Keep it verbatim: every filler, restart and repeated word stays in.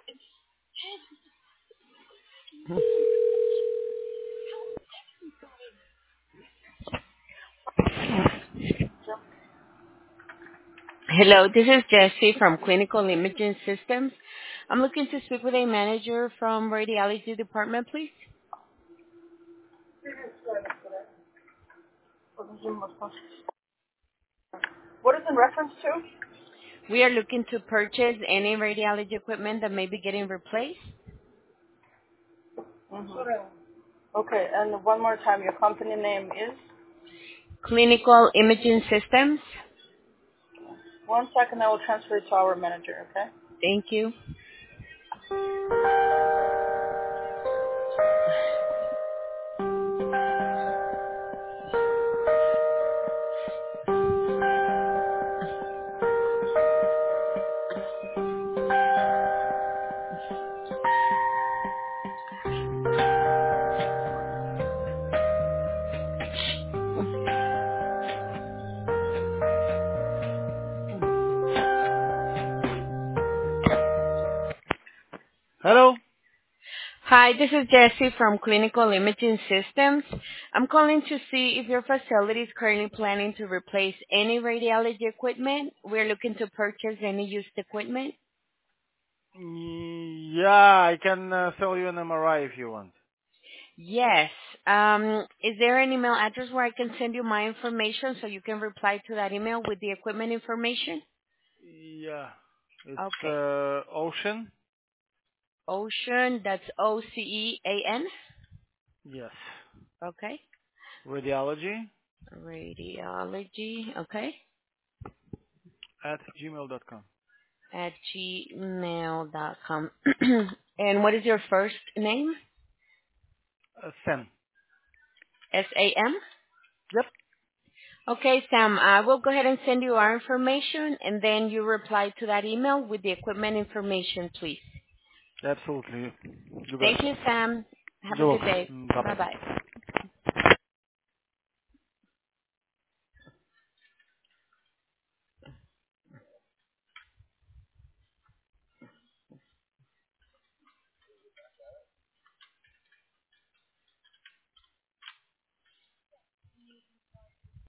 Hello, this is Jessie from Clinical Imaging Systems. I'm looking to speak with a manager from radiology department, please. What is in reference to? We are looking to purchase any radiology equipment that may be getting replaced. hmm Okay, and one more time, your company name is? Clinical Imaging Systems. One second, I will transfer it to our manager, okay? Thank you. Hello? Hi, this is Jessie from Clinical Imaging Systems. I'm calling to see if your facility is currently planning to replace any radiology equipment. We're looking to purchase any used equipment. Yeah, I can uh, sell you an M R I if you want. Yes. Um, is there an email address where I can send you my information so you can reply to that email with the equipment information? Yeah. It's Okay. uh, Ocean? Ocean, that's O C E A N. Yes. Okay. Radiology Radiology, okay. at gmail dot com. At gmail dot com. And what is your first name? Uh, Sam. S A M? Yep. Okay, Sam, I will go ahead and send you our information and then you reply to that email with the equipment information, please. Absolutely. You got Thank it. you, Sam. Have a You're good day. welcome. Bye-bye. Bye-bye.